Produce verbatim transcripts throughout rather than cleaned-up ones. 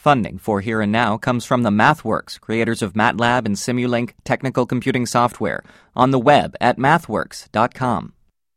Funding for Here and Now comes from the MathWorks, creators of MATLAB and Simulink technical computing software, on the web at mathworks dot com.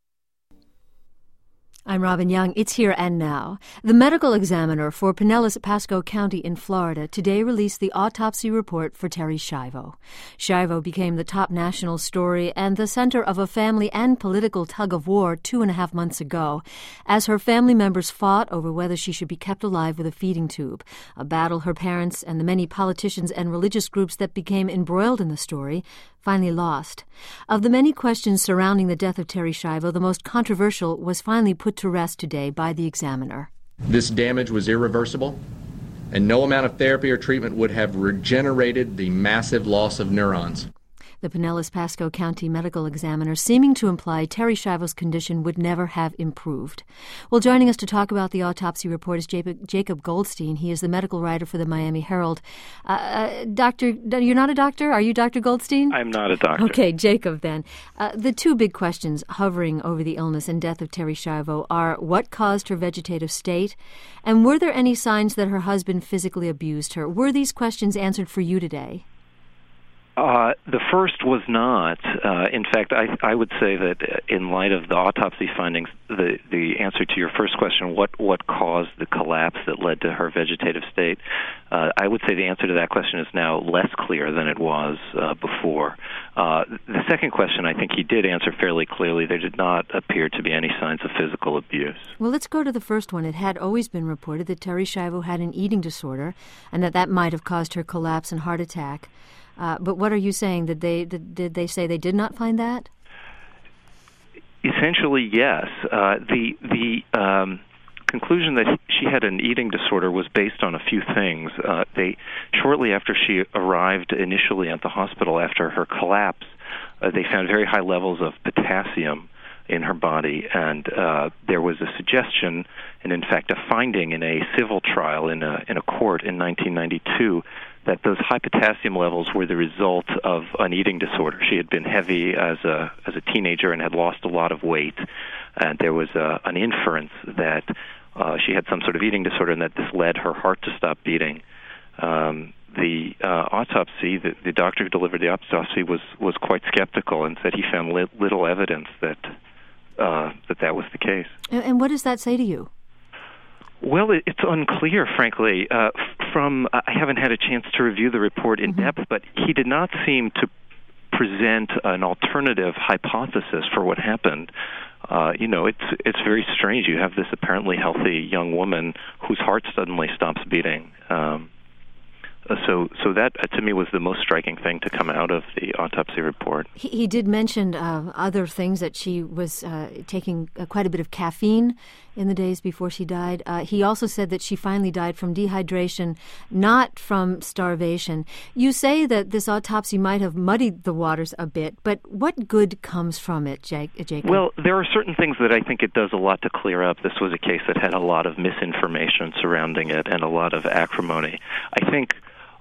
I'm Robin Young. It's Here and Now. The medical examiner for Pinellas Pasco County in Florida today released the autopsy report for Terri Schiavo. Schiavo became the top national story and the center of a family and political tug-of-war two and a half months ago, as her family members fought over whether she should be kept alive with a feeding tube, a battle her parents and the many politicians and religious groups that became embroiled in the story finally lost. Of the many questions surrounding the death of Terri Schiavo, the most controversial was finally put to rest today by the examiner. This damage was irreversible, and no amount of therapy or treatment would have regenerated the massive loss of neurons. The Pinellas Pasco County medical examiner seeming to imply Terri Schiavo's condition would never have improved. Well, joining us to talk about the autopsy report is Jacob Goldstein. He is the medical writer for the Miami Herald. Uh, uh, doctor, you're not a doctor? Are you Doctor Goldstein? I'm not a doctor. Okay, Jacob then. Uh, the two big questions hovering over the illness and death of Terri Schiavo are what caused her vegetative state, and were there any signs that her husband physically abused her? Were these questions answered for you today? Uh, the first was not. Uh, in fact, I, I would say that in light of the autopsy findings, the, the answer to your first question, what, what caused the collapse that led to her vegetative state, uh, I would say the answer to that question is now less clear than it was uh, before. Uh, the second question, I think he did answer fairly clearly. There did not appear to be any signs of physical abuse. Well, let's go to the first one. It had always been reported that Terri Schiavo had an eating disorder and that that might have caused her collapse and heart attack. Uh, but what are you saying? Did they did, did they say they did not find that? Essentially, yes. Uh, the the um, conclusion that she had an eating disorder was based on a few things. Uh, they shortly after she arrived initially at the hospital after her collapse, uh, they found very high levels of potassium in her body, and uh, there was a suggestion, and in fact a finding in a civil trial in a in a court in nineteen ninety-two. That those high potassium levels were the result of an eating disorder. She had been heavy as a as a teenager and had lost a lot of weight, and there was a, an inference that uh, she had some sort of eating disorder and that this led her heart to stop beating. Um, the uh, autopsy, the, the doctor who delivered the autopsy was, was quite skeptical and said he found li- little evidence that, uh, that that was the case. And, and what does that say to you? Well, it, it's unclear, frankly. Uh, from I haven't had a chance to review the report in mm-hmm. depth, but he did not seem to present an alternative hypothesis for what happened. Uh, you know, it's it's very strange. You have this apparently healthy young woman whose heart suddenly stops beating. Um, So, so that uh, to me was the most striking thing to come out of the autopsy report. He, he did mention uh, other things, that she was uh, taking uh, quite a bit of caffeine in the days before she died. Uh, he also said that she finally died from dehydration, not from starvation. You say that this autopsy might have muddied the waters a bit, but what good comes from it, Jake, Jacob? Well, there are certain things that I think it does a lot to clear up. This was a case that had a lot of misinformation surrounding it and a lot of acrimony. I think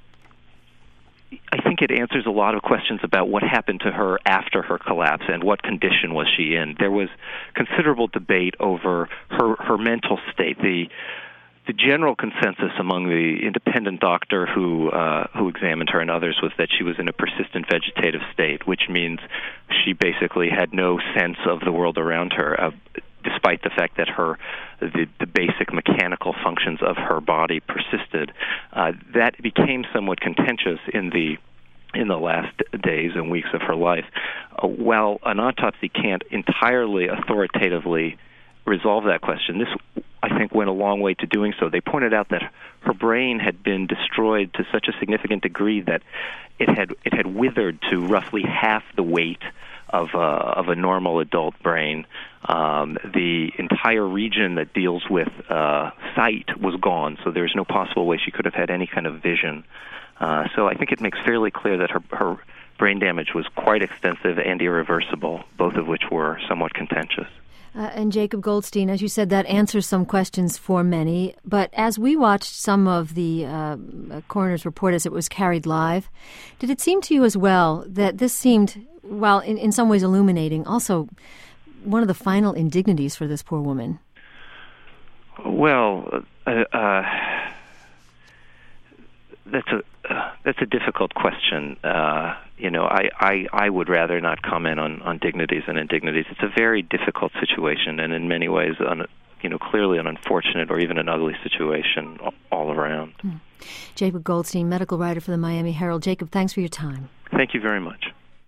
I think it answers a lot of questions about what happened to her after her collapse and what condition was she in. There was considerable debate over her, her mental state. The the general consensus among the independent doctor who uh, who examined her and others was that she was in a persistent vegetative state, which means she basically had no sense of the world around her, uh, despite the fact that her the, the basic mechanical functions of her body persisted. Uh, that became somewhat contentious in the in the last days and weeks of her life. Uh, while an autopsy can't entirely authoritatively resolve that question, this, I think, went a long way to doing so. They pointed out that her brain had been destroyed to such a significant degree that it had it had withered to roughly half the weight of a, of a normal adult brain. Um, the entire region that deals with uh, sight was gone, so there's no possible way she could have had any kind of vision. Uh, so I think it makes fairly clear that her, her brain damage was quite extensive and irreversible, both of which were somewhat contentious. Uh, and Jacob Goldstein, as you said, that answers some questions for many. But as we watched some of the uh, coroner's report as it was carried live, did it seem to you as well that this seemed, while in, in some ways illuminating, also one of the final indignities for this poor woman? Well, uh, uh, that's a uh, that's a difficult question. Uh, you know, I, I, I would rather not comment on, on dignities and indignities. It's a very difficult situation, and in many ways, un, you know, clearly an unfortunate or even an ugly situation all around. Mm. Jacob Goldstein, medical writer for the Miami Herald. Jacob, thanks for your time. Thank you very much.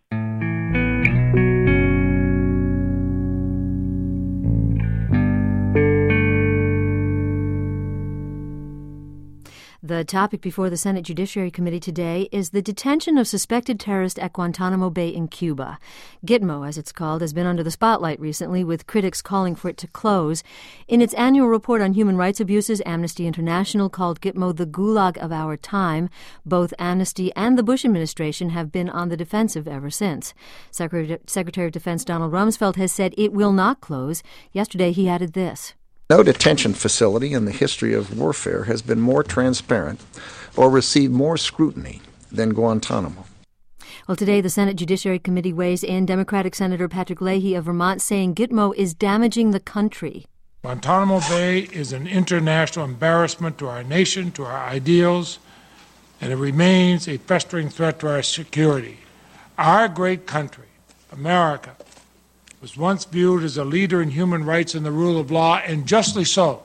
The topic before the Senate Judiciary Committee today is the detention of suspected terrorists at Guantanamo Bay in Cuba. Gitmo, as it's called, has been under the spotlight recently, with critics calling for it to close. In its annual report on human rights abuses, Amnesty International called Gitmo the gulag of our time. Both Amnesty and the Bush administration have been on the defensive ever since. Secretary, Secretary of Defense Donald Rumsfeld has said it will not close. Yesterday he added this. No detention facility in the history of warfare has been more transparent or received more scrutiny than Guantanamo. Well, today the Senate Judiciary Committee weighs in. Democratic Senator Patrick Leahy of Vermont saying Gitmo is damaging the country. Guantanamo Bay is an international embarrassment to our nation, to our ideals, and it remains a festering threat to our security. Our great country, America, was once viewed as a leader in human rights and the rule of law, and justly so.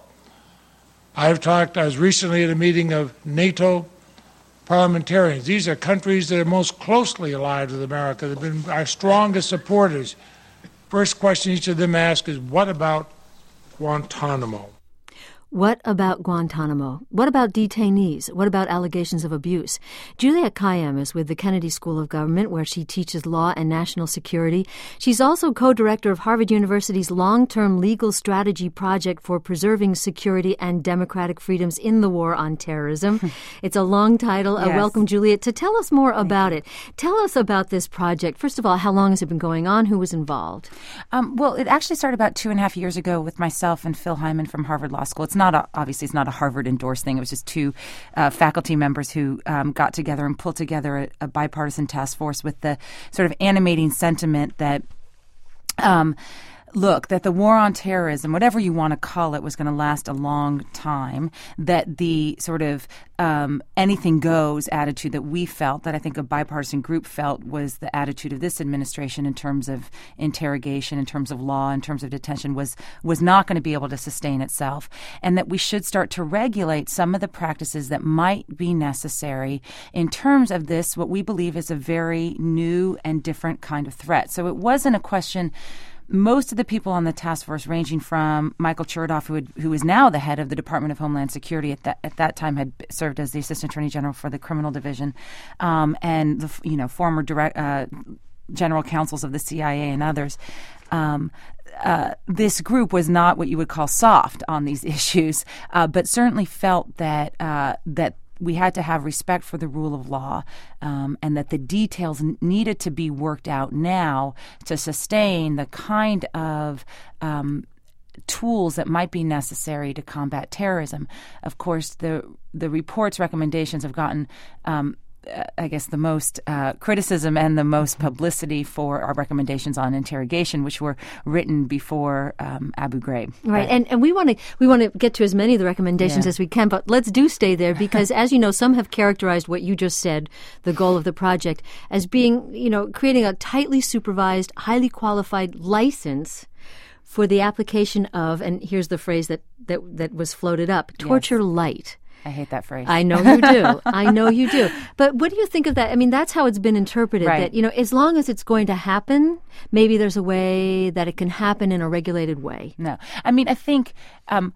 I've talked, I was recently at a meeting of NATO parliamentarians. These are countries that are most closely allied with America. They've been our strongest supporters. First question each of them asks is, what about Guantanamo? What about Guantanamo? What about detainees? What about allegations of abuse? Juliette Kayyem is with the Kennedy School of Government, where she teaches law and national security. She's also co-director of Harvard University's long-term legal strategy project for preserving security and democratic freedoms in the war on terrorism. It's a long title. Yes. Uh, welcome, Juliette. To tell us more about it. Tell us about this project. First of all, how long has it been going on? Who was involved? Um, well, it actually started about two and a half years ago with myself and Phil Hyman from Harvard Law School. It's not a, obviously it's not a Harvard endorsed thing. It was just two uh, faculty members who um, got together and pulled together a, a bipartisan task force with the sort of animating sentiment that um, look, that the war on terrorism, whatever you want to call it, was going to last a long time, that the sort of um, anything goes attitude that we felt, that I think a bipartisan group felt was the attitude of this administration in terms of interrogation, in terms of law, in terms of detention, was was not going to be able to sustain itself, and that we should start to regulate some of the practices that might be necessary in terms of this, what we believe is a very new and different kind of threat. So it wasn't a question. Most of the people on the task force, ranging from Michael Chertoff, who, had, who is now the head of the Department of Homeland Security, at that at that time had served as the Assistant Attorney General for the Criminal Division, um, and the you know former direct, uh, general counsels of the C I A and others. Um, uh, this group was not what you would call soft on these issues, uh, but certainly felt that uh, that. we had to have respect for the rule of law, um, and that the details n- needed to be worked out now to sustain the kind of um, tools that might be necessary to combat terrorism. Of course, the the report's recommendations have gotten um, I guess, the most uh, criticism and the most publicity for our recommendations on interrogation, which were written before um, Abu Ghraib. Right, and and we want to we want to get to as many of the recommendations yeah. as we can, but let's do stay there because, as you know, some have characterized what you just said, the goal of the project, as being, you know, creating a tightly supervised, highly qualified license for the application of, and here's the phrase that that, that was floated up, torture yes. light. I hate that phrase. I know you do. I know you do. But what do you think of that? I mean, that's how it's been interpreted, right. that, you know, as long as it's going to happen, maybe there's a way that it can happen in a regulated way. No. I mean, I think um,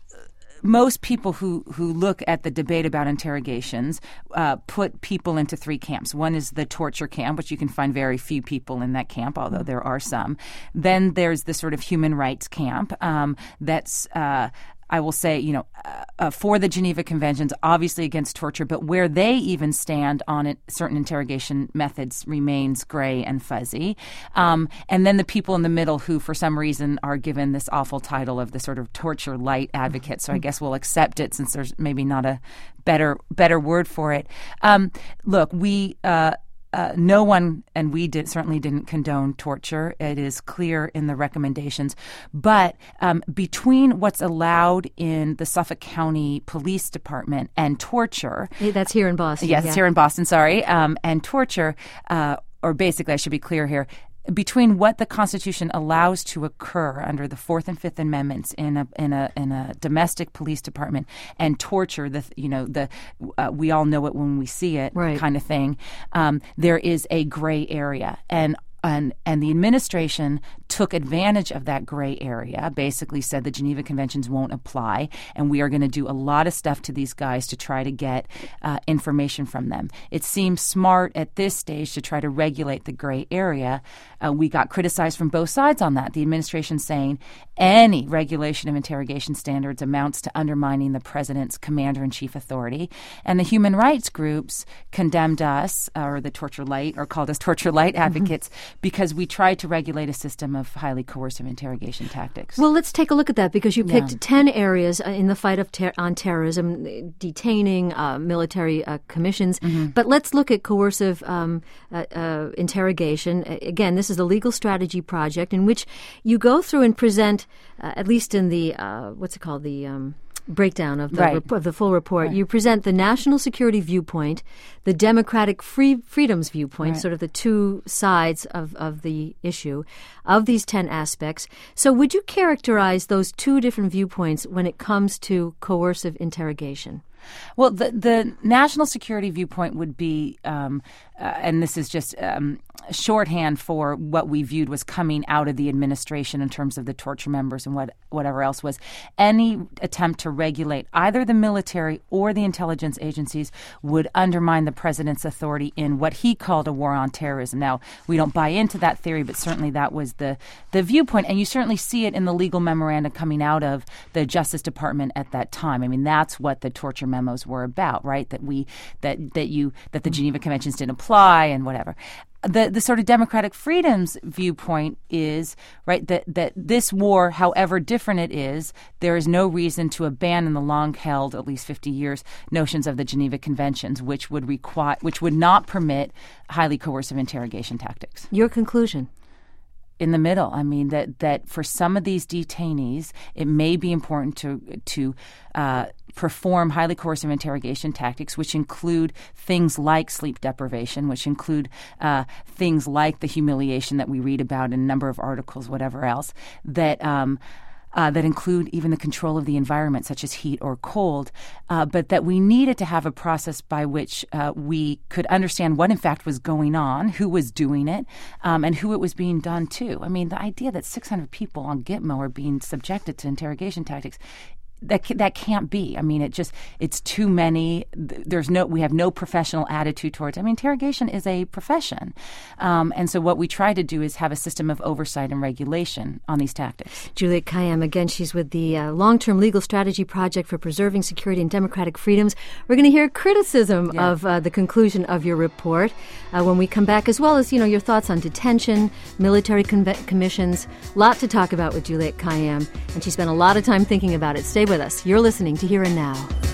most people who, who look at the debate about interrogations uh, put people into three camps. One is the torture camp, which you can find very few people in that camp, although there are some. Then there's the sort of human rights camp um, that's uh, I will say, you know, uh, uh, for the Geneva Conventions, obviously against torture, but where they even stand on it, certain interrogation methods remains gray and fuzzy. Um, and then the people in the middle who, for some reason, are given this awful title of the sort of torture light advocate. So I guess we'll accept it since there's maybe not a better better word for it. Um, look, we... Uh, Uh, no one, and we did, certainly didn't condone torture. It is clear in the recommendations. But um, between what's allowed in the Suffolk County Police Department and torture... That's here in Boston. Yes, yeah. it's here in Boston, sorry. Um, and torture, uh, or basically, I should be clear here, between what the Constitution allows to occur under the Fourth and Fifth Amendments in a in a in a domestic police department and torture, the you know the uh, we all know it when we see it right. kind of thing. Um, there is a gray area, and and and the administration took advantage of that gray area, basically said the Geneva Conventions won't apply, and we are going to do a lot of stuff to these guys to try to get uh, information from them. It seems smart at this stage to try to regulate the gray area. Uh, we got criticized from both sides on that. The administration saying any regulation of interrogation standards amounts to undermining the president's commander-in-chief authority. And the human rights groups condemned us, or the torture light, or called us torture light advocates, mm-hmm. because we tried to regulate a system of highly coercive interrogation tactics. Well, let's take a look at that, because you picked Yeah. ten areas in the fight of ter- on terrorism, detaining uh, military uh, commissions. Mm-hmm. But let's look at coercive um, uh, uh, interrogation. Again, this is the Legal Strategy Project, in which you go through and present, uh, at least in the, uh, what's it called, the... Um, breakdown of the Right. rep- of the full report. Right. You present the national security viewpoint, the democratic free freedoms viewpoint, Right. sort of the two sides of, of the issue of these ten aspects. So would you characterize those two different viewpoints when it comes to coercive interrogation? Well, the the national security viewpoint would be, um, uh, and this is just um, shorthand for what we viewed was coming out of the administration in terms of the torture members and what whatever else was, any attempt to regulate either the military or the intelligence agencies would undermine the president's authority in what he called a war on terrorism. Now, we don't buy into that theory, but certainly that was the, the viewpoint, and you certainly see it in the legal memoranda coming out of the Justice Department at that time. I mean, that's what the torture memos were about, right? That we that that you that the Geneva Conventions didn't apply and whatever. The the sort of democratic freedoms viewpoint is, right, that, that this war, however different it is, there is no reason to abandon the long-held, at least fifty years, notions of the Geneva Conventions, which would require, which would not permit highly coercive interrogation tactics. Your conclusion? In the middle. I mean, that, that for some of these detainees, it may be important to to uh, perform highly coercive interrogation tactics, which include things like sleep deprivation, which include uh, things like the humiliation that we read about in a number of articles, whatever else, that um, Uh, that include even the control of the environment, such as heat or cold, uh, but that we needed to have a process by which uh, we could understand what in fact was going on, who was doing it, um, and who it was being done to. I mean, the idea that six hundred people on Gitmo are being subjected to interrogation tactics, that that can't be. I mean, it just it's too many. There's no we have no professional attitude towards it. I mean, interrogation is a profession, um, and so what we try to do is have a system of oversight and regulation on these tactics. Juliette Kayyem, again, she's with the uh, Long-Term Legal Strategy Project for Preserving Security and Democratic Freedoms. We're going to hear criticism Yeah. of uh, the conclusion of your report uh, when we come back, as well as, you know, your thoughts on detention, military conve- commissions. Lot to talk about with Juliette Kayyem, and she spent a lot of time thinking about it. Stay with us. You're listening to Here and Now.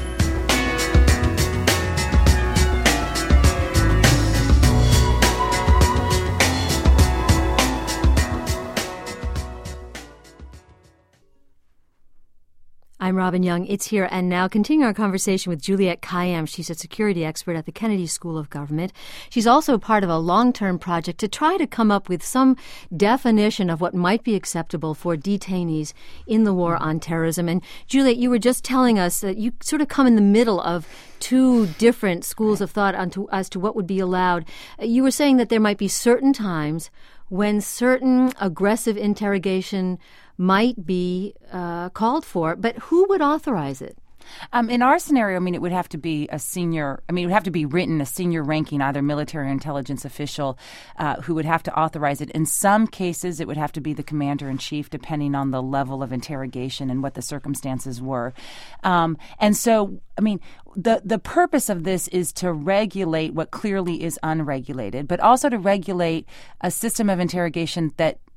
I'm Robin Young. It's Here and Now. Continuing our conversation with Juliette Kayyem. She's a security expert at the Kennedy School of Government. She's also part of a long-term project to try to come up with some definition of what might be acceptable for detainees in the war on terrorism. And Juliette, you were just telling us that you sort of come in the middle of two different schools of thought onto, as to what would be allowed. You were saying that there might be certain times when certain aggressive interrogation might be uh, called for, but who would authorize it? Um, in our scenario, I mean, it would have to be a senior, I mean, it would have to be written, a senior ranking, either military or intelligence official uh, who would have to authorize it. In some cases, it would have to be the commander-in-chief, depending on the level of interrogation and what the circumstances were. Um, and so, I mean, the, the purpose of this is to regulate what clearly is unregulated, but also to regulate a system of interrogation that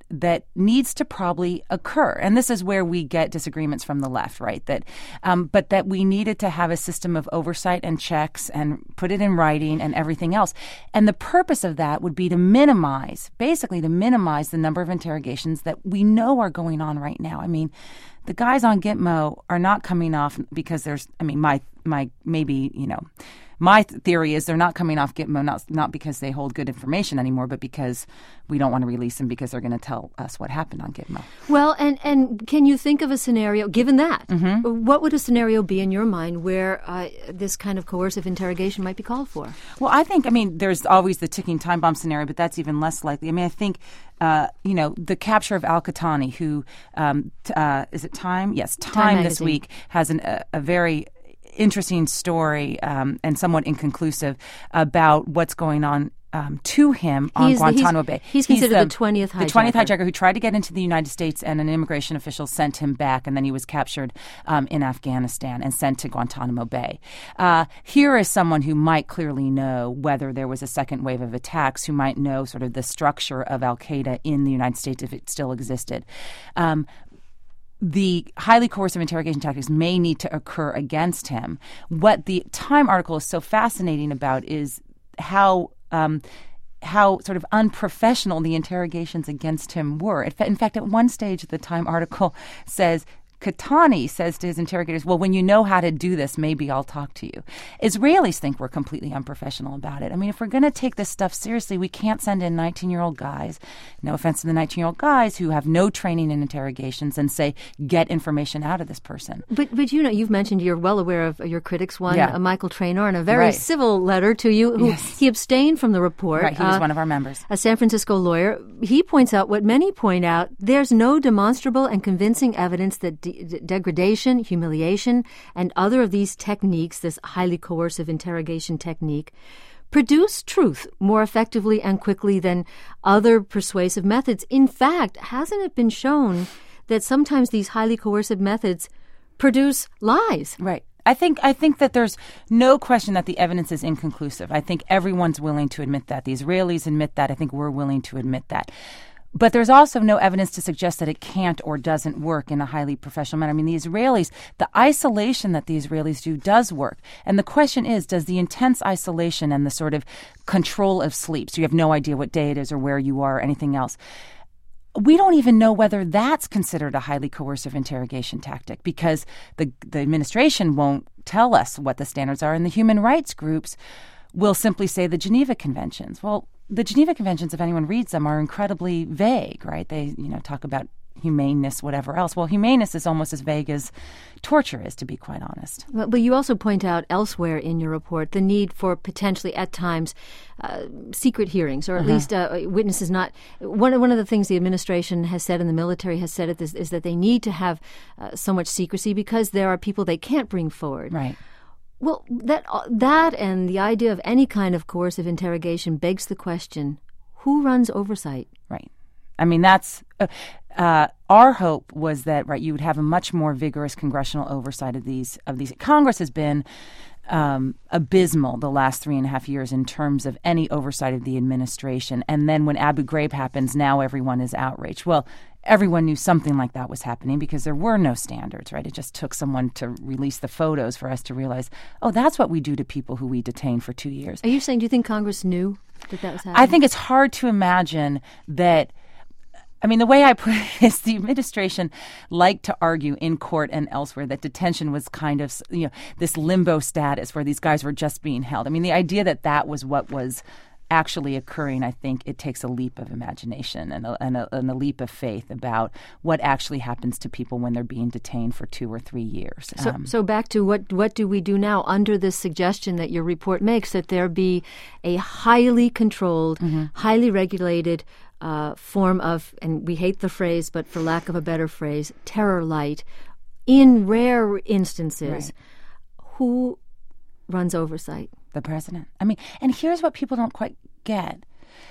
that needs to probably occur. And this is where we get disagreements from the left, right? That, um, but that we needed to have a system of oversight and checks and put it in writing and everything else. And the purpose of that would be to minimize, basically to minimize the number of interrogations that we know are going on right now. I mean, the guys on Gitmo are not coming off because there's, I mean, my, my, maybe, you know, my th- theory is they're not coming off Gitmo not, not because they hold good information anymore, but because we don't want to release them because they're going to tell us what happened on Gitmo. Well, and, and can you think of a scenario, given that, Mm-hmm. what would a scenario be in your mind where uh, this kind of coercive interrogation might be called for? Well, I think, I mean, there's always the ticking time bomb scenario, but that's even less likely. I mean, I think, uh, you know, the capture of Al-Qahtani, who, um, t- uh, is it Time? Yes, Time, Time this magazine. week has an, a, a very interesting story um, and somewhat inconclusive about what's going on um, to him on He's the- Guantanamo he's- Bay. he's considered the twentieth The twentieth hijacker. hijacker who tried to get into the United States, and an immigration official sent him back, and then he was captured um, in Afghanistan and sent to Guantanamo Bay. Uh, here is someone who might clearly know whether there was a second wave of attacks, who might know sort of the structure of al-Qaeda in the United States if it still existed. Um, the highly coercive interrogation tactics may need to occur against him. What the Time article is so fascinating about is how um, how sort of unprofessional the interrogations against him were. In fa- in fact, at one stage, the Time article says, Qahtani says to his interrogators, well, when you know how to do this, maybe I'll talk to you. Israelis think we're completely unprofessional about it. I mean, if we're going to take this stuff seriously, we can't send in nineteen-year-old guys, no offense to the nineteen-year-old guys who have no training in interrogations, and say, get information out of this person. But but you know, you've mentioned you're well aware of your critics, one, Yeah. uh, Michael Traynor, in a very Right. civil letter to you, who Yes. he abstained from the report. Right, he was uh, one of our members. A San Francisco lawyer. He points out what many point out: there's no demonstrable and convincing evidence that de- de- degradation, humiliation, and other of these techniques, this highly coercive interrogation technique, produce truth more effectively and quickly than other persuasive methods. In fact, hasn't it been shown that sometimes these highly coercive methods produce lies? Right. I think I think that there's no question that the evidence is inconclusive. I think everyone's willing to admit that. The Israelis admit that. I think we're willing to admit that. But there's also no evidence to suggest that it can't or doesn't work in a highly professional manner. I mean, the Israelis, the isolation that the Israelis do does work. And the question is, does the intense isolation and the sort of control of sleep, so you have no idea what day it is or where you are or anything else, we don't even know whether that's considered a highly coercive interrogation tactic, because the the administration won't tell us what the standards are, and the human rights groups will simply say the Geneva Conventions. Well, the Geneva Conventions, if anyone reads them, are incredibly vague, right? They, you know, talk about humaneness, whatever else. Well, humaneness is almost as vague as torture is, to be quite honest. But, but you also point out elsewhere in your report the need for potentially, at times, uh, secret hearings, or at Uh-huh. least uh, witnesses not. One, one of the things the administration has said and the military has said it is, is that they need to have uh, so much secrecy because there are people they can't bring forward. Right. Well, that that and the idea of any kind of coercive interrogation begs the question: who runs oversight? Right. I mean, that's uh, uh, our hope was that, right, you would have a much more vigorous congressional oversight of these. Of these, Congress has been um, abysmal the last three and a half years in terms of any oversight of the administration. And then when Abu Ghraib happens, now everyone is outraged. Well, everyone knew something like that was happening because there were no standards, right? It just took someone to release the photos for us to realize, oh, that's what we do to people who we detain for two years. Are you saying, do you think Congress knew that that was happening? I think it's hard to imagine that. I mean, the way I put it is the administration liked to argue in court and elsewhere that detention was kind of, you know, this limbo status where these guys were just being held. I mean, the idea that that was what was actually occurring, I think it takes a leap of imagination and a, and a, and a leap of faith about what actually happens to people when they're being detained for two or three years. So, Um, so back to what what do we do now under this suggestion that your report makes, that there be a highly controlled, Mm-hmm. highly regulated uh, form of, and we hate the phrase, but for lack of a better phrase, terror light, in rare instances, Right. who runs oversight? The president. I mean, and here's what people don't quite get.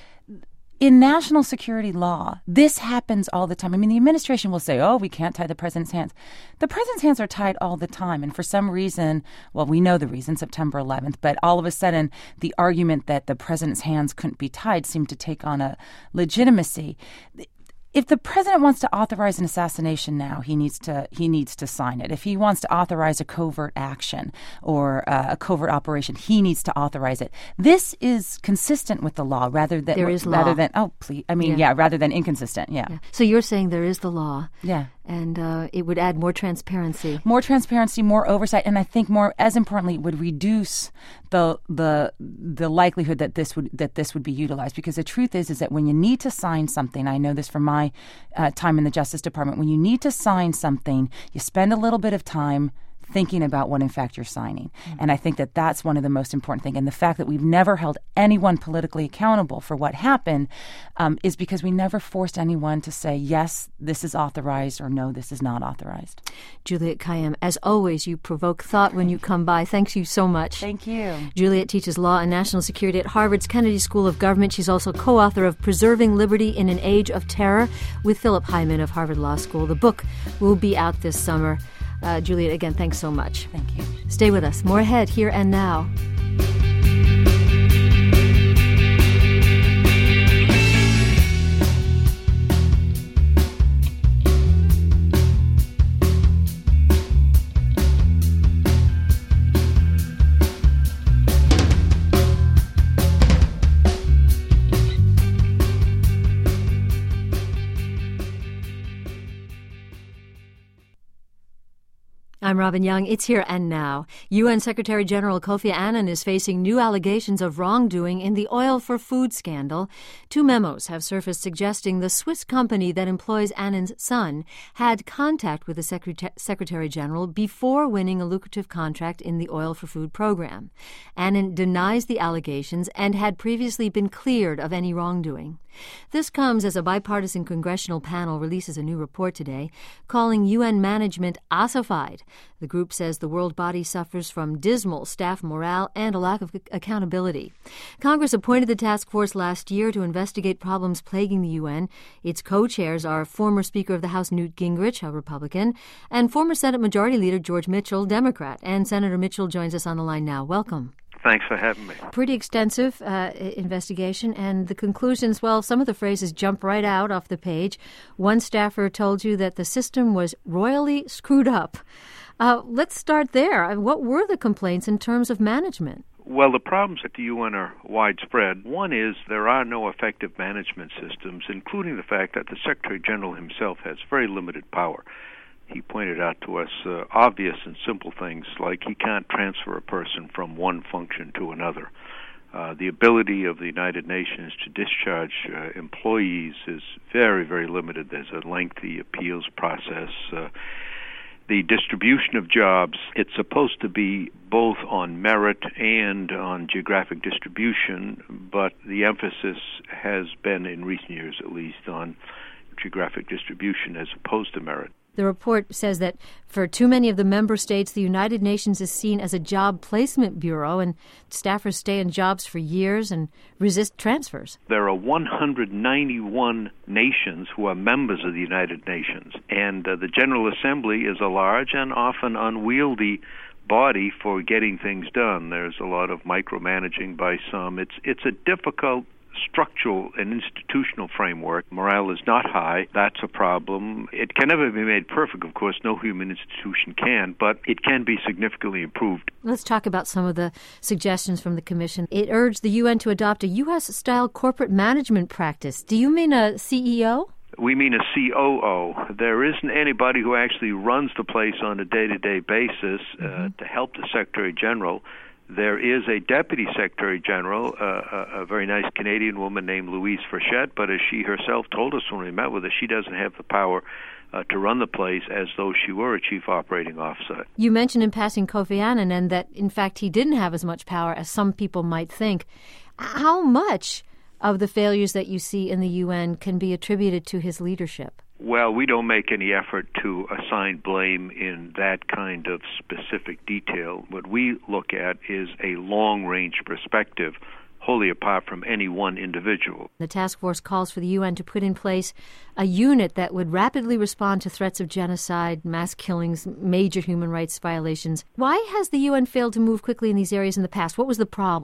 In national security law, this happens all the time. I mean, the administration will say, oh, we can't tie the president's hands. The president's hands are tied all the time. And for some reason, well, we know the reason, September eleventh, but all of a sudden, the argument that the president's hands couldn't be tied seemed to take on a legitimacy. if the president wants to authorize an assassination now, he needs to he needs to sign it. If he wants to authorize a covert action or uh, a covert operation, he needs to authorize it. This is consistent with the law, rather than there is rather law. than oh please, I mean yeah. yeah, rather than inconsistent. Yeah. yeah. So you're saying there is the law. Yeah. And uh, it would add more transparency. More transparency, more oversight, and I think more, as importantly, it would reduce the the the likelihood that this would that this would be utilized. Because the truth is, is that when you need to sign something, I know this from my uh, time in the Justice Department, when you need to sign something, you spend a little bit of time thinking about what, in fact, you're signing. Mm-hmm. And I think that that's one of the most important things. And the fact that we've never held anyone politically accountable for what happened um, is because we never forced anyone to say, yes, this is authorized, or no, this is not authorized. Juliette Kayyem, as always, you provoke thought when you come by. Thanks you so much. Thank you. Juliette teaches law and national security at Harvard's Kennedy School of Government. She's also co-author of Preserving Liberty in an Age of Terror with Philip Hyman of Harvard Law School. The book will be out this summer. Uh, Juliette, again, thanks so much. Thank you. Stay with us. More ahead, Here and Now. I'm Robin Young. It's Here and Now. U N Secretary General Kofi Annan is facing new allegations of wrongdoing in the oil for food scandal. Two memos have surfaced suggesting the Swiss company that employs Annan's son had contact with the Secretary, Secretary General before winning a lucrative contract in the oil for food program. Annan denies the allegations and had previously been cleared of any wrongdoing. This comes as a bipartisan congressional panel releases a new report today calling U N management ossified. The group says the world body suffers from dismal staff morale and a lack of accountability. Congress appointed the task force last year to investigate problems plaguing the U N. Its co-chairs are former Speaker of the House Newt Gingrich, a Republican, and former Senate Majority Leader George Mitchell, Democrat. And Senator Mitchell joins us on the line now. Welcome. Thanks for having me. Pretty extensive uh, investigation, and the conclusions, well, some of the phrases jump right out off the page. One staffer told you that the system was royally screwed up. Uh, let's start there. What were the complaints in terms of management? Well, the problems at the U N are widespread. One is there are no effective management systems, including the fact that the Secretary General himself has very limited power. He pointed out to us uh, obvious and simple things like he can't transfer a person from one function to another. Uh, the ability of the United Nations to discharge uh, employees is very, very limited. There's a lengthy appeals process. Uh, the distribution of jobs, it's supposed to be both on merit and on geographic distribution, but the emphasis has been, in recent years at least, on geographic distribution as opposed to merit. The report says that for too many of the member states, the United Nations is seen as a job placement bureau, and staffers stay in jobs for years and resist transfers. There are one hundred ninety-one nations who are members of the United Nations, and uh, the General Assembly is a large and often unwieldy body for getting things done. There's a lot of micromanaging by some. It's it's a difficult structural and institutional framework. Morale is not high. That's a problem. It can never be made perfect, of course. No human institution can, but it can be significantly improved. Let's talk about some of the suggestions from the Commission. It urged the U N to adopt a U S-style corporate management practice. Do you mean a C E O? We mean a C O O. There isn't anybody who actually runs the place on a day-to-day basis uh, mm-hmm. to help the Secretary General. There is a Deputy Secretary General, uh, a, a very nice Canadian woman named Louise Frechette, but as she herself told us when we met with her, she doesn't have the power uh, to run the place as though she were a Chief Operating Officer. You mentioned in passing Kofi Annan and that, in fact, he didn't have as much power as some people might think. How much of the failures that you see in the U N can be attributed to his leadership? Well, we don't make any effort to assign blame in that kind of specific detail. What we look at is a long-range perspective, wholly apart from any one individual. The task force calls for the U N to put in place a unit that would rapidly respond to threats of genocide, mass killings, major human rights violations. Why has the U N failed to move quickly in these areas in the past? What was the problem?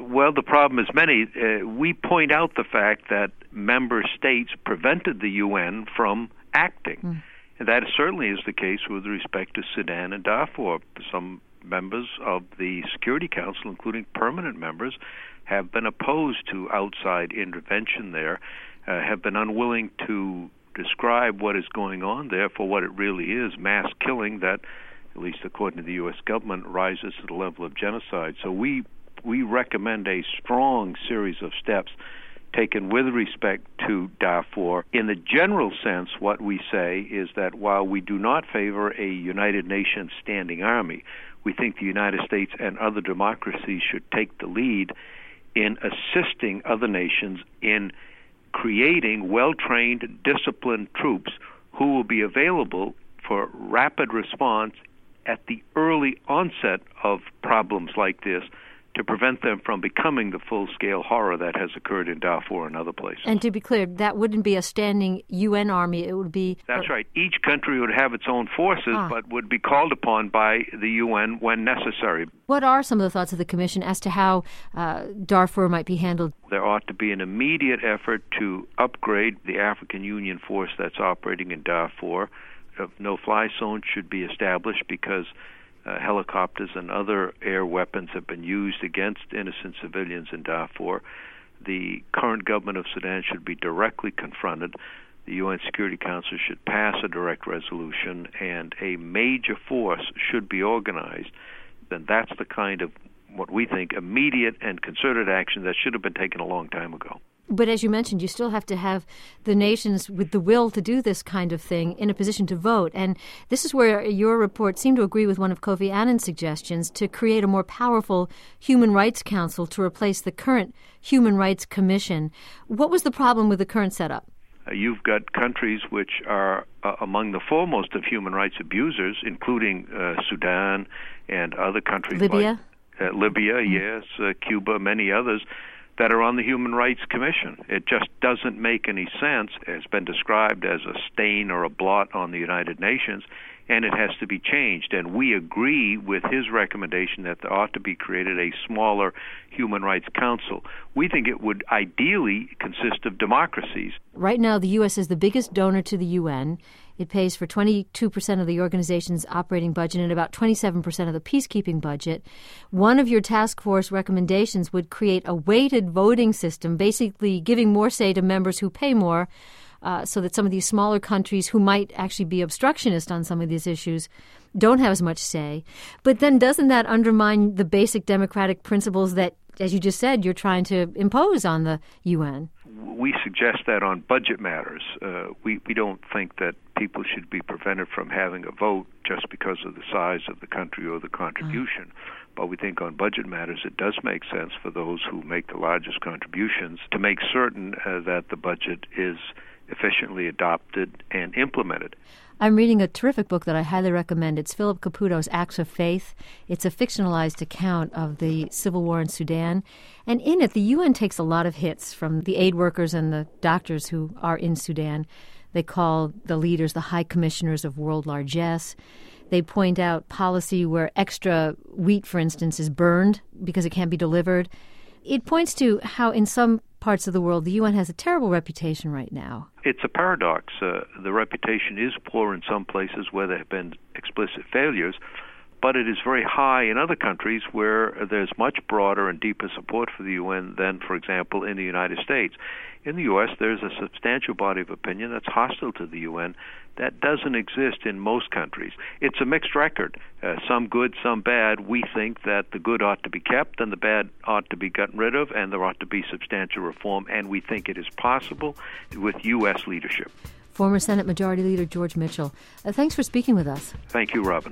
Well, the problem is many. Uh, we point out the fact that member states prevented the U N from acting. Mm. And that certainly is the case with respect to Sudan and Darfur. Some members of the Security Council, including permanent members, have been opposed to outside intervention there, uh, have been unwilling to describe what is going on there for what it really is, mass killing that, at least according to the U S government, rises to the level of genocide. So we we recommend a strong series of steps taken with respect to Darfur. In the general sense, what we say is that while we do not favor a United Nations standing army, we think the United States and other democracies should take the lead in assisting other nations in creating well-trained, disciplined troops who will be available for rapid response at the early onset of problems like this, to prevent them from becoming the full-scale horror that has occurred in Darfur and other places. And to be clear, that wouldn't be a standing U N army. It would be... That's right. Each country would have its own forces, ah. but would be called upon by the U N when necessary. What are some of the thoughts of the Commission as to how uh, Darfur might be handled? There ought to be an immediate effort to upgrade the African Union force that's operating in Darfur. A no-fly zone should be established because Uh, helicopters and other air weapons have been used against innocent civilians in Darfur. The current government of Sudan should be directly confronted. The U N Security Council should pass a direct resolution, and a major force should be organized. Then that's the kind of, what we think, immediate and concerted action that should have been taken a long time ago. But as you mentioned, you still have to have the nations with the will to do this kind of thing in a position to vote. And this is where your report seemed to agree with one of Kofi Annan's suggestions to create a more powerful Human Rights Council to replace the current Human Rights Commission. What was the problem with the current setup? Uh, you've got countries which are uh, among the foremost of human rights abusers, including uh, Sudan and other countries. Libya? Like, uh, Libya, mm-hmm. yes, uh, Cuba, many others, that are on the Human Rights Commission. It just doesn't make any sense. It's been described as a stain or a blot on the United Nations, and it has to be changed. And we agree with his recommendation that there ought to be created a smaller Human Rights Council. We think it would ideally consist of democracies. Right now, the U S is the biggest donor to the U N. It pays for twenty-two percent of the organization's operating budget and about twenty-seven percent of the peacekeeping budget. One of your task force recommendations would create a weighted voting system, basically giving more say to members who pay more, uh, so that some of these smaller countries who might actually be obstructionist on some of these issues don't have as much say. But then doesn't that undermine the basic democratic principles that, as you just said, you're trying to impose on the U N? We suggest that on budget matters. Uh, we, we don't think that people should be prevented from having a vote just because of the size of the country or the contribution. Mm. But we think on budget matters it does make sense for those who make the largest contributions to make certain uh, that the budget is efficiently adopted and implemented. I'm reading a terrific book that I highly recommend. It's Philip Caputo's Acts of Faith. It's a fictionalized account of the civil war in Sudan. And in it, the U N takes a lot of hits from the aid workers and the doctors who are in Sudan. They call the leaders the high commissioners of world largesse. They point out policy where extra wheat, for instance, is burned because it can't be delivered. It points to how in some parts of the world the U N has a terrible reputation right now. It's a paradox. Uh, the reputation is poor in some places where there have been explicit failures, but it is very high in other countries where there's much broader and deeper support for the U N than, for example, in the United States. In the U S, there's a substantial body of opinion that's hostile to the U N. That doesn't exist in most countries. It's a mixed record, uh, some good, some bad. We think that the good ought to be kept and the bad ought to be gotten rid of, and there ought to be substantial reform, and we think it is possible with U S leadership. Former Senate Majority Leader George Mitchell, uh, thanks for speaking with us. Thank you, Robin.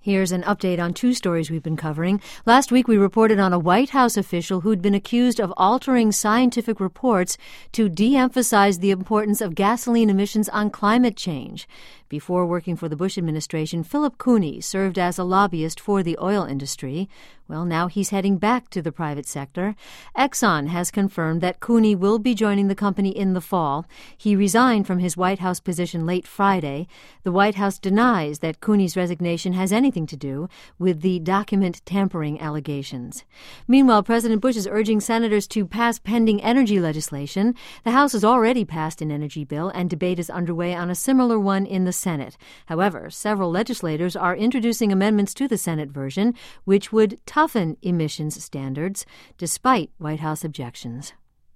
Here's an update on two stories we've been covering. Last week we reported on a White House official who'd been accused of altering scientific reports to de-emphasize the importance of gasoline emissions on climate change. Before working for the Bush administration, Philip Cooney served as a lobbyist for the oil industry. Well, now he's heading back to the private sector. Exxon has confirmed that Cooney will be joining the company in the fall. He resigned from his White House position late Friday. The White House denies that Cooney's resignation has anything to do with the document tampering allegations. Meanwhile, President Bush is urging senators to pass pending energy legislation. The House has already passed an energy bill, and debate is underway on a similar one in the Senate. However, several legislators are introducing amendments to the Senate version, which would toughen emissions standards, despite White House objections.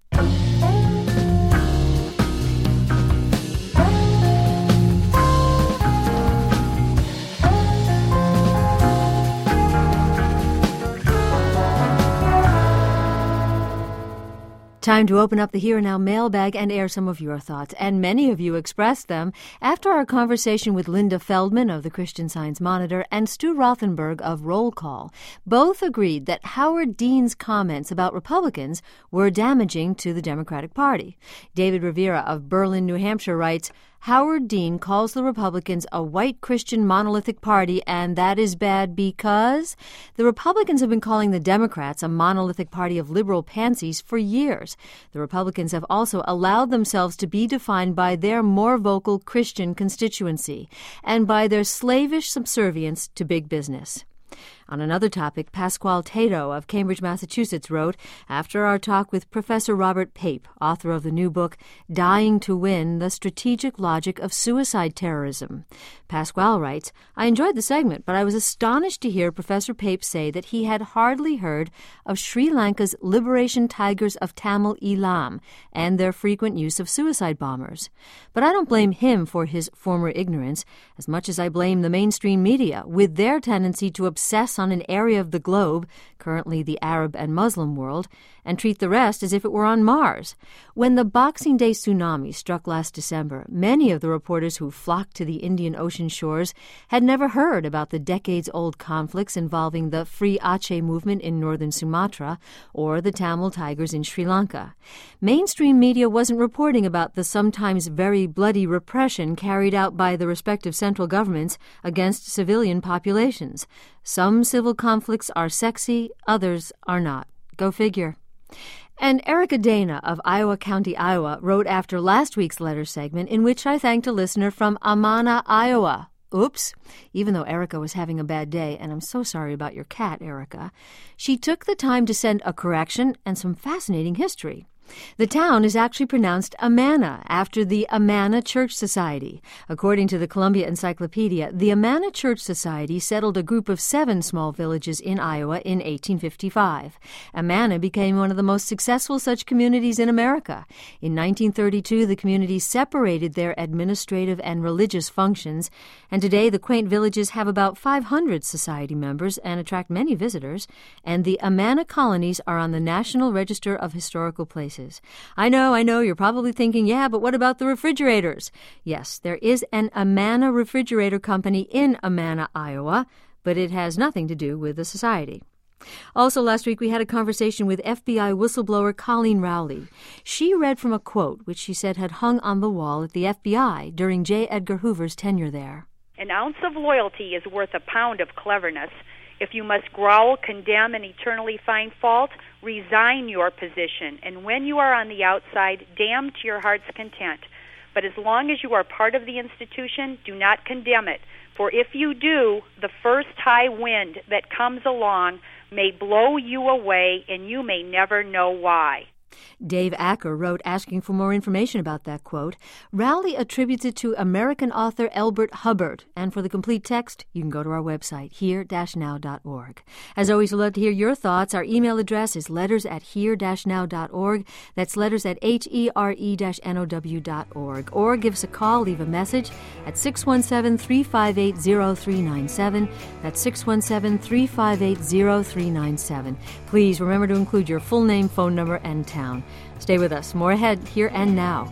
Time to open up the Here and Now mailbag and air some of your thoughts. And many of you expressed them after our conversation with Linda Feldman of the Christian Science Monitor and Stu Rothenberg of Roll Call. Both agreed that Howard Dean's comments about Republicans were damaging to the Democratic Party. David Rivera of Berlin, New Hampshire writes, Howard Dean calls the Republicans a white Christian monolithic party, and that is bad because the Republicans have been calling the Democrats a monolithic party of liberal pansies for years. The Republicans have also allowed themselves to be defined by their more vocal Christian constituency and by their slavish subservience to big business. On another topic, Pasquale Tato of Cambridge, Massachusetts wrote, after our talk with Professor Robert Pape, author of the new book, Dying to Win, The Strategic Logic of Suicide Terrorism. Pasquale writes, I enjoyed the segment, but I was astonished to hear Professor Pape say that he had hardly heard of Sri Lanka's Liberation Tigers of Tamil Eelam and their frequent use of suicide bombers. But I don't blame him for his former ignorance, as much as I blame the mainstream media, with their tendency to obsess on an area of the globe, currently the Arab and Muslim world, and treat the rest as if it were on Mars. When the Boxing Day tsunami struck last December, many of the reporters who flocked to the Indian Ocean shores had never heard about the decades-old conflicts involving the Free Aceh movement in northern Sumatra or the Tamil Tigers in Sri Lanka. Mainstream media wasn't reporting about the sometimes very bloody repression carried out by the respective central governments against civilian populations. Some civil conflicts are sexy, others are not. Go figure. And Erica Dana of Iowa County, Iowa, wrote after last week's letter segment in which I thanked a listener from Amana, Iowa. Oops. Even though Erica was having a bad day, and I'm so sorry about your cat, Erica, she took the time to send a correction and some fascinating history. The town is actually pronounced Amana, after the Amana Church Society. According to the Columbia Encyclopedia, the Amana Church Society settled a group of seven small villages in Iowa in eighteen fifty-five. Amana became one of the most successful such communities in America. In nineteen thirty-two, the community separated their administrative and religious functions, and today the quaint villages have about five hundred society members and attract many visitors, and the Amana colonies are on the National Register of Historical Places. I know, I know, you're probably thinking, yeah, but what about the refrigerators? Yes, there is an Amana refrigerator company in Amana, Iowa, but it has nothing to do with the society. Also, last week we had a conversation with F B I whistleblower Colleen Rowley. She read from a quote which she said had hung on the wall at the F B I during J. Edgar Hoover's tenure there. An ounce of loyalty is worth a pound of cleverness. If you must growl, condemn, and eternally find fault, resign your position, and when you are on the outside, damn to your heart's content. But as long as you are part of the institution, do not condemn it, for if you do, the first high wind that comes along may blow you away, and you may never know why. Dave Acker wrote asking for more information about that quote. Rowley attributes it to American author Elbert Hubbard, and for the complete text, you can go to our website, here dash now dot org. As always, we'd love to hear your thoughts. Our email address is letters at here dash now dot org. That's letters at H E R E dash N O W dot org. Or give us a call, leave a message at six one seven, three five eight, zero three nine seven. That's six one seven, three five eight, zero three nine seven. Please remember to include your full name, phone number, and town. Stay with us. More ahead, here and now.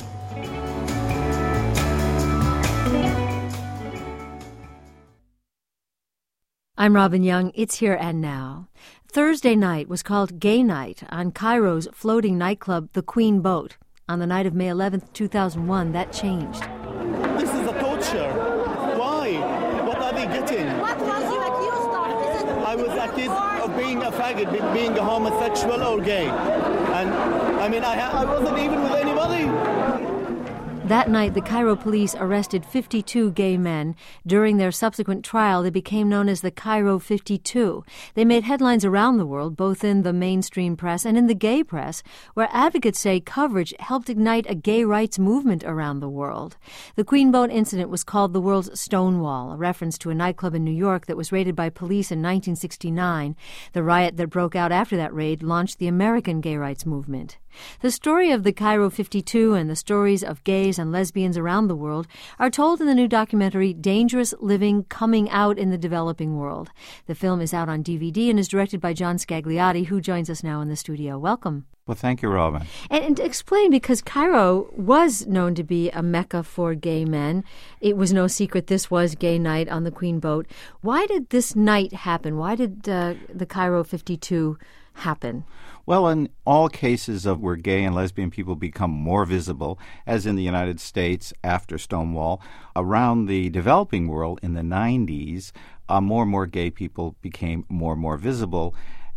I'm Robin Young. It's Here and Now. Thursday night was called Gay Night on Cairo's floating nightclub, The Queen Boat. On the night of May eleventh, two thousand one, that changed. This is a torture. Why? What are they getting? What was you accused of? Is it I was accused of being a faggot, being a homosexual or gay. And, I mean, I, I wasn't even with anybody. That night, the Cairo police arrested fifty-two gay men. During their subsequent trial, they became known as the Cairo fifty-two. They made headlines around the world, both in the mainstream press and in the gay press, where advocates say coverage helped ignite a gay rights movement around the world. The Queen Boat incident was called the world's Stonewall, a reference to a nightclub in New York that was raided by police in nineteen sixty-nine. The riot that broke out after that raid launched the American gay rights movement. The story of the Cairo fifty-two and the stories of gays and lesbians around the world are told in the new documentary Dangerous Living Coming Out in the Developing World. The film is out on D V D and is directed by John Scagliotti, who joins us now in the studio. Welcome. Well, thank you, Robin. And, and to explain, because Cairo was known to be a mecca for gay men. It was no secret this was gay night on the Queen Boat. Why did this night happen? Why did uh, the Cairo fifty-two happen? Well, in all cases of where gay and lesbian people become more visible, as in the United States after Stonewall, around the developing world in the nineties, uh, more and more gay people became more and more visible.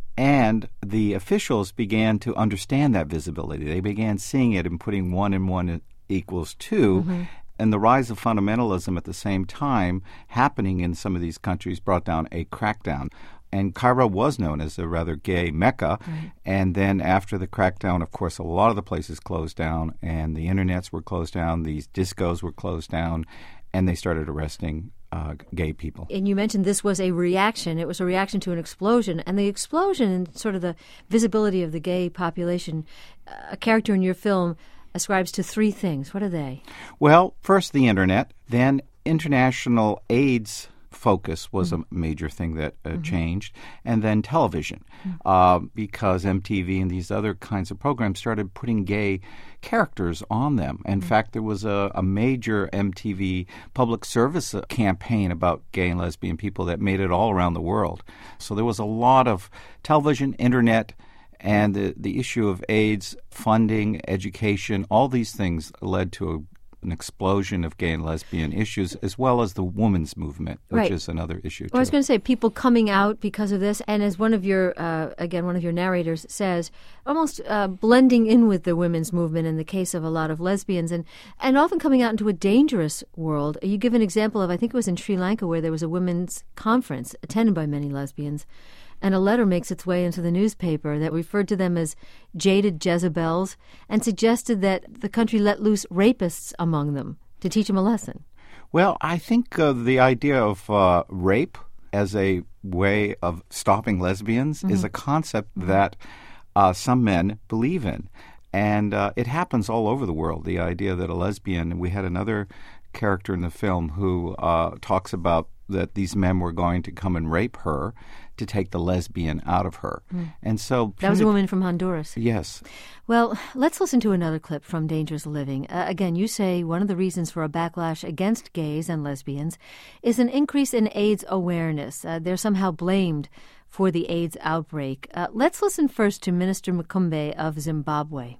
And the officials began to understand that visibility. They began seeing it and putting one and one equals two. Mm-hmm. And the rise of fundamentalism at the same time happening in some of these countries brought down a crackdown. And Cairo was known as a rather gay mecca. Right. And then after the crackdown, of course, a lot of the places closed down, and the internets were closed down, these discos were closed down, and they started arresting uh, gay people. And you mentioned this was a reaction. It was a reaction to an explosion. And the explosion and sort of the visibility of the gay population, a character in your film ascribes to three things. What are they? Well, first the internet, then international AIDS focus was mm-hmm. a major thing that uh, mm-hmm. changed, and then television, mm-hmm. uh, because M T V and these other kinds of programs started putting gay characters on them. In mm-hmm. fact, there was a, a major M T V public service campaign about gay and lesbian people that made it all around the world. So there was a lot of television, internet, and the, the issue of AIDS, funding, education, all these things led to a an explosion of gay and lesbian issues, as well as the women's movement, which right. is another issue, too. Well, I was going to say, people coming out because of this, and as one of your, uh, again, one of your narrators says, almost uh, blending in with the women's movement in the case of a lot of lesbians, and, and often coming out into a dangerous world. You give an example of, I think it was in Sri Lanka, where there was a women's conference attended by many lesbians, and a letter makes its way into the newspaper that referred to them as jaded Jezebels and suggested that the country let loose rapists among them to teach them a lesson. Well, I think uh, the idea of uh, rape as a way of stopping lesbians mm-hmm. is a concept mm-hmm. that uh, some men believe in. And uh, it happens all over the world, the idea that a lesbian, we had another character in the film who uh, talks about that these men were going to come and rape her to take the lesbian out of her. Mm. And so that was a woman from Honduras. Yes. Well, let's listen to another clip from Dangerous Living. Uh, again, you say one of the reasons for a backlash against gays and lesbians is an increase in AIDS awareness. Uh, they're somehow blamed for the AIDS outbreak. Uh, let's listen first to Minister Mukumbe of Zimbabwe.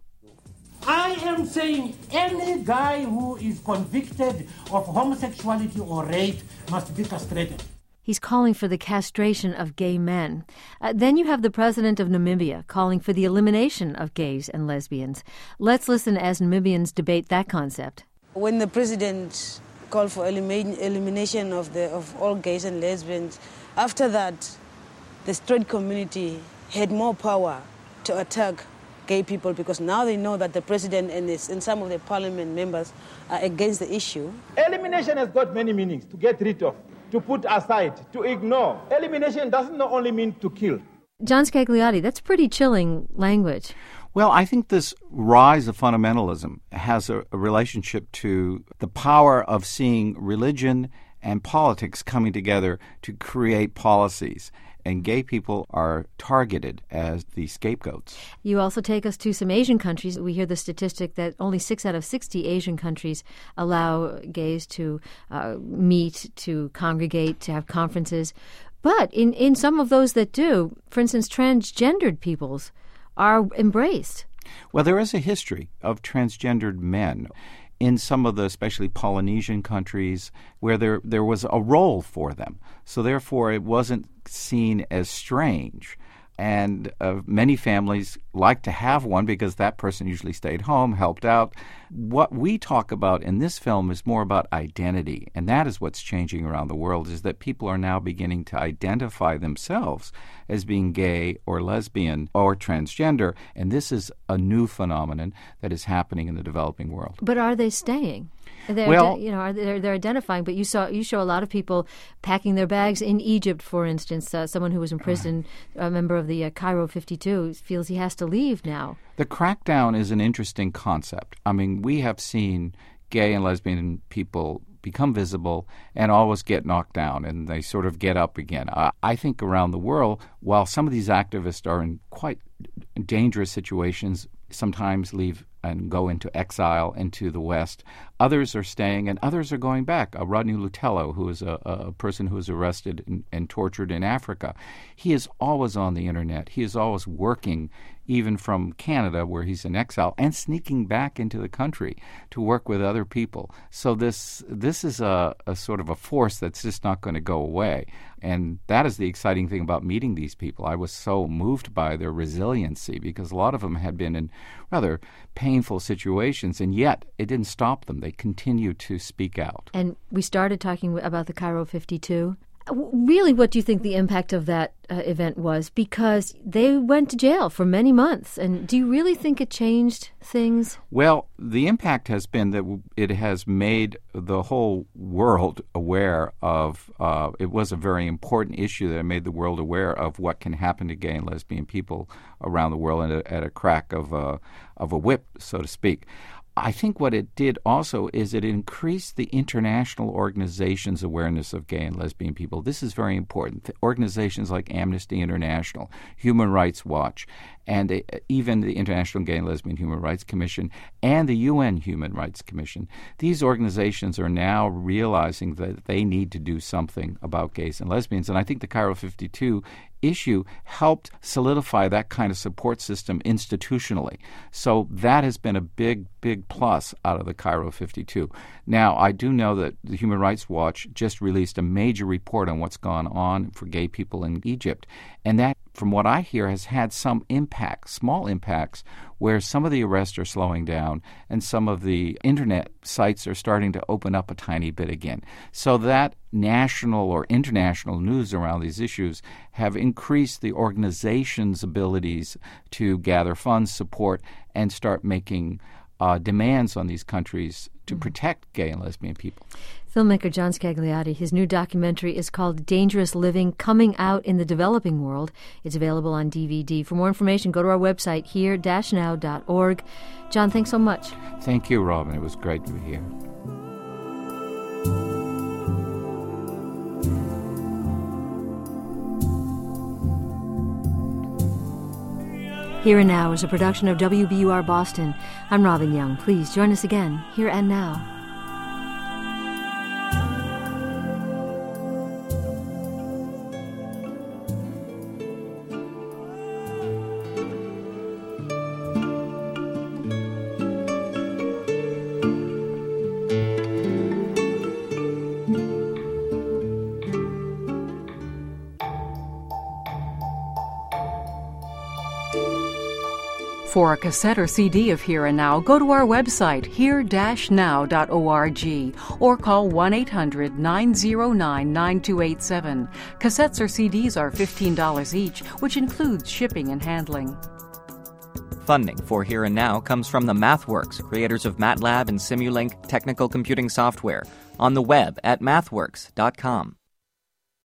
I am saying any guy who is convicted of homosexuality or rape must be castrated. He's calling for the castration of gay men. Uh, then you have the president of Namibia calling for the elimination of gays and lesbians. Let's listen as Namibians debate that concept. When the president called for elimin- elimination of, the, of all gays and lesbians, after that, the straight community had more power to attack gay people because now they know that the president and, this, and some of the parliament members are against the issue. Elimination has got many meanings: to get rid of, to put aside, to ignore. Elimination doesn't only mean to kill. John Scagliotti, that's pretty chilling language. Well, I think this rise of fundamentalism has a, a relationship to the power of seeing religion and politics coming together to create policies. And gay people are targeted as the scapegoats. You also take us to some Asian countries. We hear the statistic that only six out of sixty Asian countries allow gays to uh, meet, to congregate, to have conferences. But in, in some of those that do, for instance, transgendered peoples are embraced. Well, there is a history of transgendered men in some of the, especially Polynesian countries, where there there was a role for them. So therefore, it wasn't seen as strange. And uh, many families like to have one because that person usually stayed home, helped out. What we talk about in this film is more about identity, and that is what's changing around the world, is that people are now beginning to identify themselves as being gay or lesbian or transgender, and this is a new phenomenon that is happening in the developing world. But are they staying? They're, well, you know, are they're, they're identifying, but you saw you show a lot of people packing their bags in Egypt, for instance. Uh, someone who was in prison, a member of the uh, Cairo fifty-two, feels he has to leave now. The crackdown is an interesting concept. I mean, we have seen gay and lesbian people become visible and always get knocked down, and they sort of get up again. Uh, I think around the world, while some of these activists are in quite dangerous situations, sometimes leave and go into exile into the West. Others are staying, and others are going back. Uh, Rodney Lutello, who is a, a person who was arrested and, and tortured in Africa, he is always on the Internet. He is always working, even from Canada, where he's in exile, and sneaking back into the country to work with other people. So this this is a, a sort of a force that's just not going to go away. And that is the exciting thing about meeting these people. I was so moved by their resiliency because a lot of them had been in rather painful situations, and yet it didn't stop them. They continued to speak out. And we started talking about the Cairo fifty-two. Really, what do you think the impact of that uh, event was? Because they went to jail for many months. And do you really think it changed things? Well, the impact has been that it has made the whole world aware of, uh, it was a very important issue that made the world aware of what can happen to gay and lesbian people around the world at a, at a crack of a, of a whip, so to speak. I think what it did also is it increased the international organizations' awareness of gay and lesbian people. This is very important. Organizations like Amnesty International, Human Rights Watch, and uh, even the International Gay and Lesbian Human Rights Commission and the U N Human Rights Commission. These organizations are now realizing that they need to do something about gays and lesbians. And I think the Cairo fifty-two issue helped solidify that kind of support system institutionally. So that has been a big, big plus out of the Cairo fifty-two. Now, I do know that the Human Rights Watch just released a major report on what's gone on for gay people in Egypt. And that, from what I hear, has had some impact, small impacts, where some of the arrests are slowing down and some of the internet sites are starting to open up a tiny bit again. So that national or international news around these issues have increased the organization's abilities to gather funds, support, and start making uh, demands on these countries to protect gay and lesbian people. Filmmaker John Scagliotti, his new documentary is called Dangerous Living, Coming Out in the Developing World. It's available on D V D. For more information, go to our website, here dash now dot org. John, thanks so much. Thank you, Robin. It was great to be here. Here and Now is a production of W B U R Boston. I'm Robin Young. Please join us again, Here and Now. For a cassette or C D of Here and Now, go to our website, here dash now dot org, or call one eight hundred nine oh nine nine two eight seven. Cassettes or C Ds are fifteen dollars each, which includes shipping and handling. Funding for Here and Now comes from the MathWorks, creators of MATLAB and Simulink technical computing software, on the web at mathworks dot com.